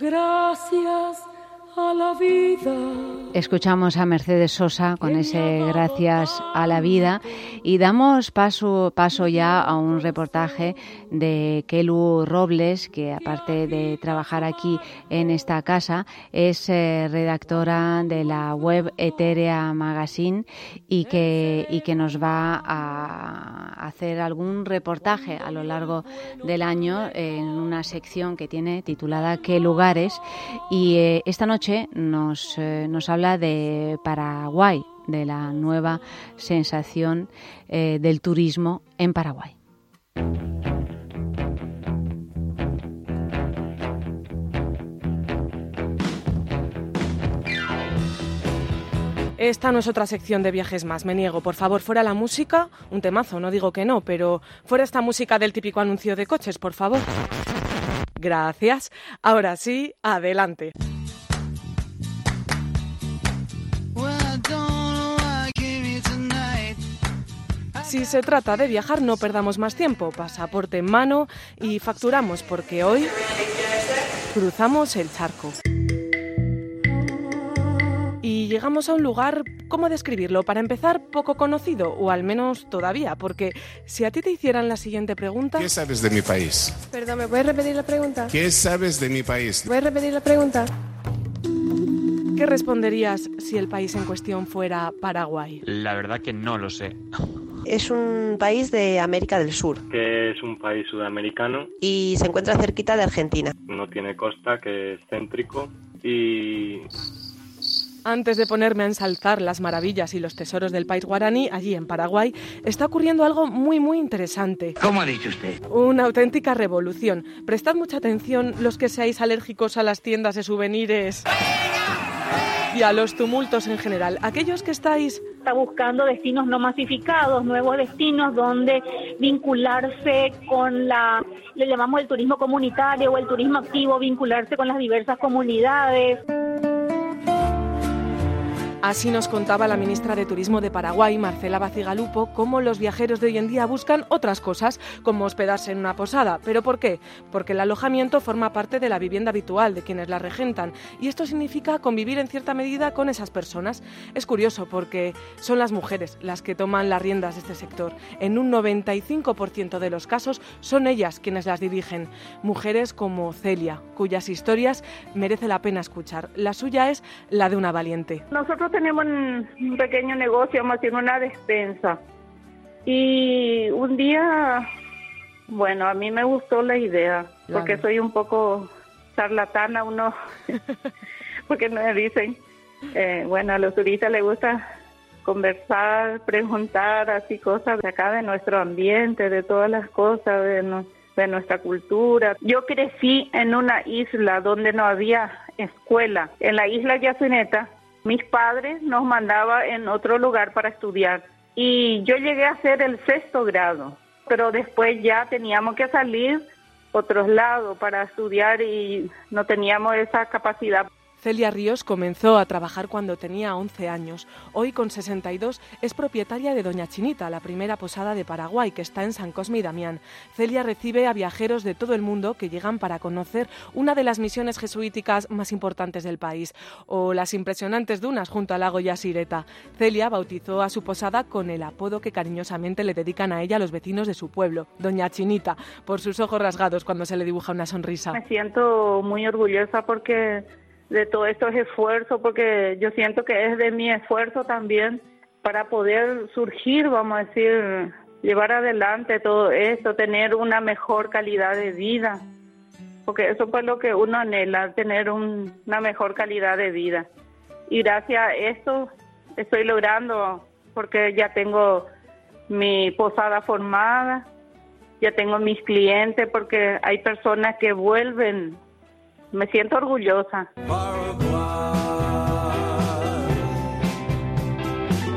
Gracias a la vida. Escuchamos a Mercedes Sosa con ese Gracias a la vida y damos paso ya a un reportaje de Kelu Robles, que aparte de trabajar aquí en esta casa es redactora de la web Eterea Magazine y que nos va a hacer algún reportaje a lo largo del año en una sección que tiene titulada ¿Qué lugares? Y esta noche nos habla de Paraguay, de la nueva sensación del turismo en Paraguay. Esta no es otra sección de viajes más, me niego. Por favor, fuera la música, un temazo, no digo que no, pero fuera esta música del típico anuncio de coches, por favor. Gracias. Ahora sí, adelante. Si se trata de viajar, no perdamos más tiempo. Pasaporte en mano y facturamos, porque hoy cruzamos el charco. Y llegamos a un lugar, ¿cómo describirlo? Para empezar, poco conocido, o al menos todavía, porque si a ti te hicieran la siguiente pregunta... ¿Qué sabes de mi país? Perdón, ¿me puedes repetir la pregunta? ¿Qué sabes de mi país? ¿Puedes repetir la pregunta? ¿Qué responderías si el país en cuestión fuera Paraguay? La verdad que no lo sé. Es un país de América del Sur. Que es un país sudamericano. Y se encuentra cerquita de Argentina. No tiene costa, que es céntrico. Y... Antes de ponerme a ensalzar las maravillas y los tesoros del país guaraní, allí en Paraguay, está ocurriendo algo muy interesante. ¿Cómo ha dicho usted? Una auténtica revolución. Prestad mucha atención los que seáis alérgicos a las tiendas de souvenirs y a los tumultos en general. Aquellos que estáis... Está buscando destinos no masificados, nuevos destinos donde vincularse con le llamamos el turismo comunitario o el turismo activo, vincularse con las diversas comunidades. Así nos contaba la ministra de Turismo de Paraguay, Marcela Bacigalupo, cómo los viajeros de hoy en día buscan otras cosas, como hospedarse en una posada. ¿Pero por qué? Porque el alojamiento forma parte de la vivienda habitual de quienes la regentan, y esto significa convivir en cierta medida con esas personas. Es curioso porque son las mujeres las que toman las riendas de este sector. En un 95% de los casos son ellas quienes las dirigen. Mujeres como Celia, cuyas historias merece la pena escuchar. La suya es la de una valiente. Nosotros tenemos un pequeño negocio, vamos a decir, una despensa. Y un día, bueno, a mí me gustó la idea, porque soy un poco charlatana, porque me dicen, bueno, a los turistas les gusta conversar, preguntar, así cosas de acá, de nuestro ambiente, de todas las cosas, de nuestra cultura. Yo crecí en una isla donde no había escuela, en la isla Yacineta. Mis padres nos mandaban en otro lugar para estudiar y yo llegué a hacer el 6º grado, pero después ya teníamos que salir a otros lados para estudiar y no teníamos esa capacidad. Celia Ríos comenzó a trabajar cuando tenía 11 años. Hoy, con 62, es propietaria de Doña Chinita, la primera posada de Paraguay, que está en San Cosme y Damián. Celia recibe a viajeros de todo el mundo que llegan para conocer una de las misiones jesuíticas más importantes del país, o las impresionantes dunas junto al lago Yacyretá. Celia bautizó a su posada con el apodo que cariñosamente le dedican a ella los vecinos de su pueblo, Doña Chinita, por sus ojos rasgados cuando se le dibuja una sonrisa. Me siento muy orgullosa porque... de todos estos esfuerzos, porque yo siento que es de mi esfuerzo también para poder surgir, vamos a decir, llevar adelante todo esto, tener una mejor calidad de vida, porque eso es lo que uno anhela, tener una mejor calidad de vida. Y gracias a esto estoy logrando, porque ya tengo mi posada formada, ya tengo mis clientes, porque hay personas que vuelven. Me siento orgullosa.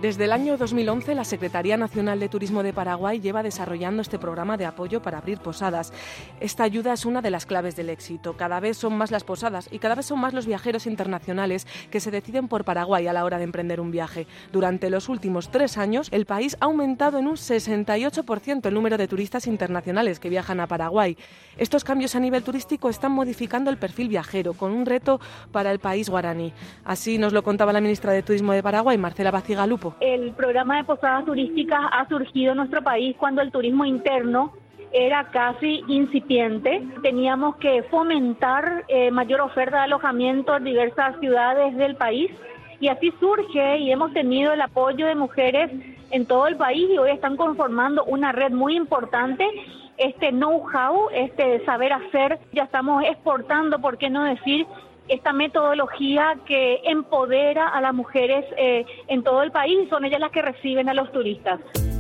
Desde el año 2011, la Secretaría Nacional de Turismo de Paraguay lleva desarrollando este programa de apoyo para abrir posadas. Esta ayuda es una de las claves del éxito. Cada vez son más las posadas y cada vez son más los viajeros internacionales que se deciden por Paraguay a la hora de emprender un viaje. Durante los últimos 3 años, el país ha aumentado en un 68% el número de turistas internacionales que viajan a Paraguay. Estos cambios a nivel turístico están modificando el perfil viajero, con un reto para el país guaraní. Así nos lo contaba la ministra de Turismo de Paraguay, Marcela Bacigalupo. El programa de posadas turísticas ha surgido en nuestro país cuando el turismo interno era casi incipiente. Teníamos que fomentar mayor oferta de alojamiento en diversas ciudades del país y así surge y hemos tenido el apoyo de mujeres en todo el país y hoy están conformando una red muy importante. Este know-how, este saber hacer, ya estamos exportando, ¿por qué no decir?, esta metodología que empodera a las mujeres en todo el país y son ellas las que reciben a los turistas.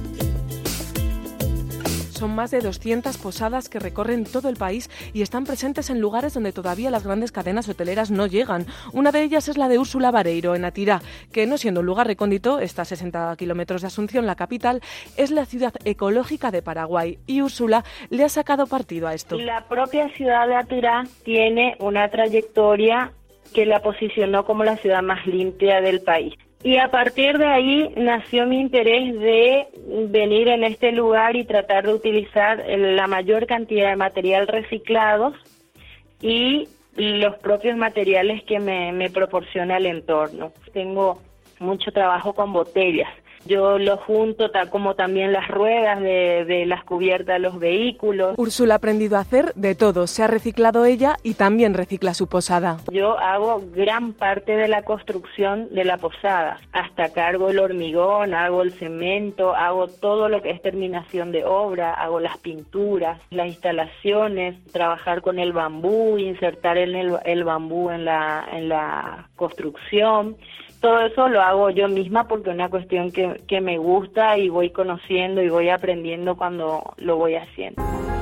Son más de 200 posadas que recorren todo el país y están presentes en lugares donde todavía las grandes cadenas hoteleras no llegan. Una de ellas es la de Úrsula Vareiro, en Atirá, que no siendo un lugar recóndito, está a 60 kilómetros de Asunción, la capital, es la ciudad ecológica de Paraguay. Y Úrsula le ha sacado partido a esto. La propia ciudad de Atirá tiene una trayectoria que la posicionó como la ciudad más limpia del país. Y a partir de ahí nació mi interés de venir en este lugar y tratar de utilizar la mayor cantidad de material reciclado y los propios materiales que me proporciona el entorno. Tengo mucho trabajo con botellas. Yo lo junto, tal como también las ruedas de las cubiertas de los vehículos. Úrsula ha aprendido a hacer de todo. Se ha reciclado ella y también recicla su posada. Yo hago gran parte de la construcción de la posada. Hasta cargo el hormigón, hago el cemento, hago todo lo que es terminación de obra, hago las pinturas, las instalaciones, trabajar con el bambú, insertar el bambú en la construcción. Todo eso lo hago yo misma porque es una cuestión que me gusta y voy conociendo y voy aprendiendo cuando lo voy haciendo.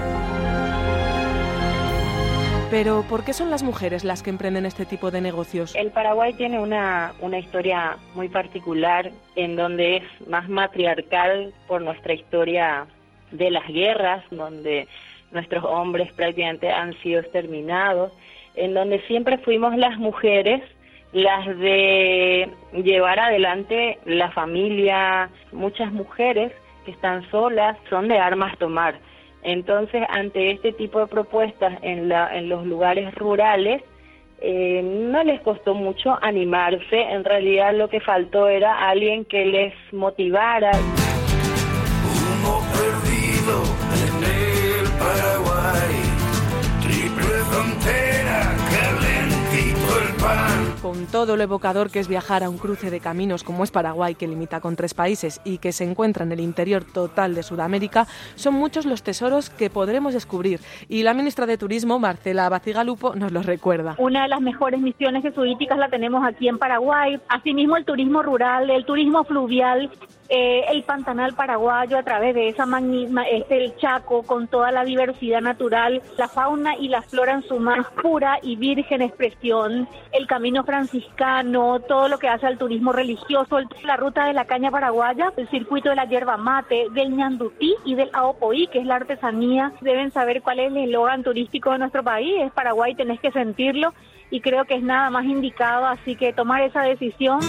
Pero, ¿por qué son las mujeres las que emprenden este tipo de negocios? El Paraguay tiene una historia muy particular en donde es más matriarcal por nuestra historia de las guerras, donde nuestros hombres prácticamente han sido exterminados, en donde siempre fuimos las mujeres las de llevar adelante la familia. Muchas mujeres que están solas son de armas tomar. Entonces, ante este tipo de propuestas en los lugares rurales, no les costó mucho animarse. En realidad lo que faltó era alguien que les motivara. Humo perdido en el Paraguay, triple frontera, calentito el pan. Con todo lo evocador que es viajar a un cruce de caminos como es Paraguay, que limita con 3 países y que se encuentra en el interior total de Sudamérica, son muchos los tesoros que podremos descubrir. Y la ministra de Turismo, Marcela Bacigalupo, nos los recuerda. Una de las mejores misiones jesuíticas la tenemos aquí en Paraguay. Asimismo, el turismo rural, el turismo fluvial, el Pantanal paraguayo a través de esa el Chaco con toda la diversidad natural, la fauna y la flora en su más pura y virgen expresión, el camino franciscano, todo lo que hace al turismo religioso, la ruta de la caña paraguaya, el circuito de la yerba mate, del ñandutí y del aopoí, que es la artesanía. Deben saber cuál es el eslogan turístico de nuestro país, es Paraguay, tenés que sentirlo, y creo que es nada más indicado, así que tomar esa decisión.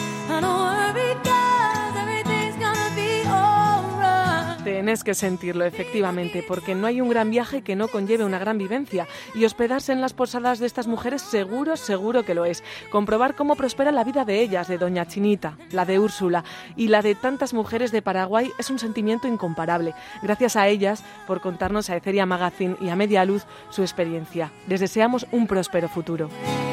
Tenés que sentirlo, efectivamente, porque no hay un gran viaje que no conlleve una gran vivencia. Y hospedarse en las posadas de estas mujeres seguro que lo es. Comprobar cómo prospera la vida de ellas, de Doña Chinita, la de Úrsula y la de tantas mujeres de Paraguay es un sentimiento incomparable. Gracias a ellas por contarnos a Eceria Magazine y a Media Luz su experiencia. Les deseamos un próspero futuro.